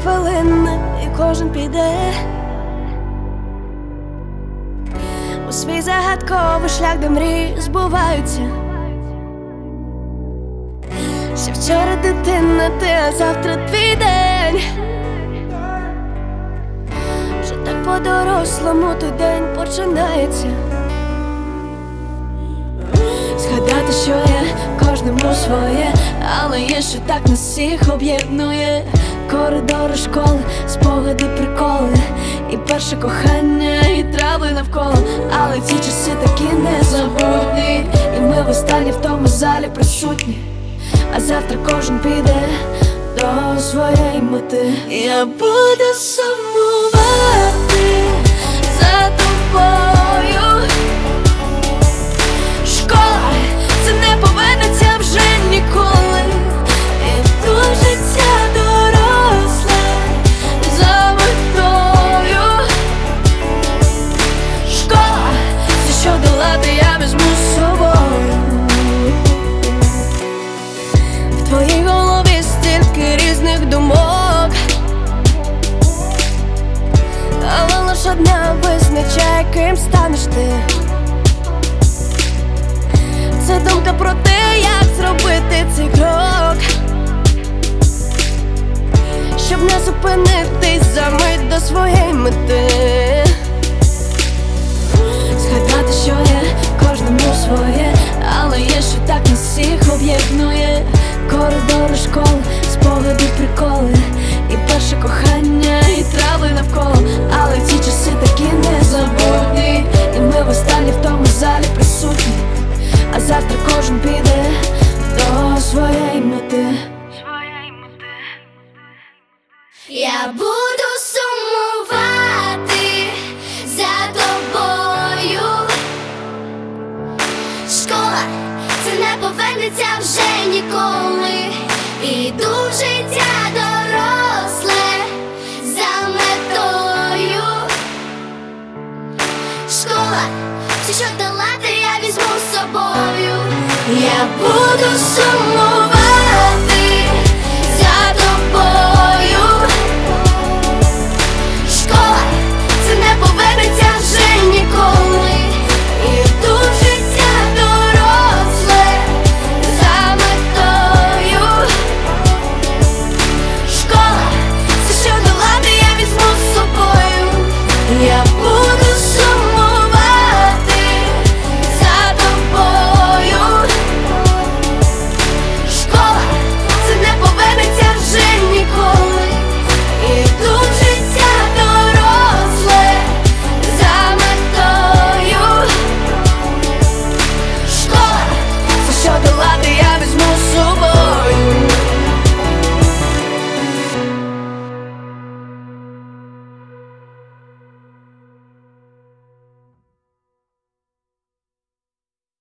хвилини, і кожен піде у свій загадковий шлях, де мрії збуваються. Ще вчора дитина ти, а завтра твій день. Вже так по-дорослому той день починається. Згадати, що є кожному своє, але є, що так нас всіх об'єднує. Коридори школи, спогади, приколи, і перше кохання, і трави навколо. Але ці часи такі незабутні, і ми востаннє в тому залі присутні. А завтра кожен піде до своєї мети. Я буду сумувати за тобою. Школа, це не повернеться вже ніколи. І тут життя доросле за метою. Школа, це що долати я візьму з собою. В твоїй голові стільки різних думок, але лиш одна визначає, ким станеш ти. Це думка про те, як зробити цей крок, щоб не зупинитись за мить до своєї мети. Згадати, що є кожному своє, але є, що так нас всіх об'єднує. Коридори школи, спогади, приколи, і перше кохання, і трави навколо. Але ці часи такі незабутні, і ми востаннє в тому залі присутні. А завтра кожен піде до своєї мети. Я буду сумувати за тобою. Школа, це не повернеться вже ніколи. Іду в життя доросле за метою. Школа, все, що долати, я візьму з собою. Я буду сумувати за тобою. Школа, це не повернеться вже ніколи. Іду в життя доросле за метою. Школа, все, що долати, я візьму з собою.